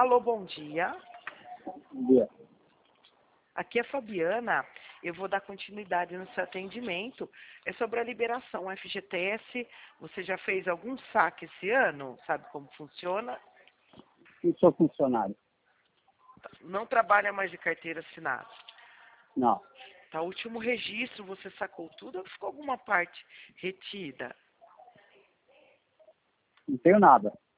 Alô, bom dia. Bom dia. Aqui é a Fabiana. Eu vou dar continuidade no seu atendimento. É sobre a liberação FGTS. Você já fez algum saque esse ano? Sabe como funciona? Eu sou funcionário. Não trabalha mais de carteira assinada. Não, Tá, o último registro, você sacou tudo ou ficou alguma parte retida? não tenho nada.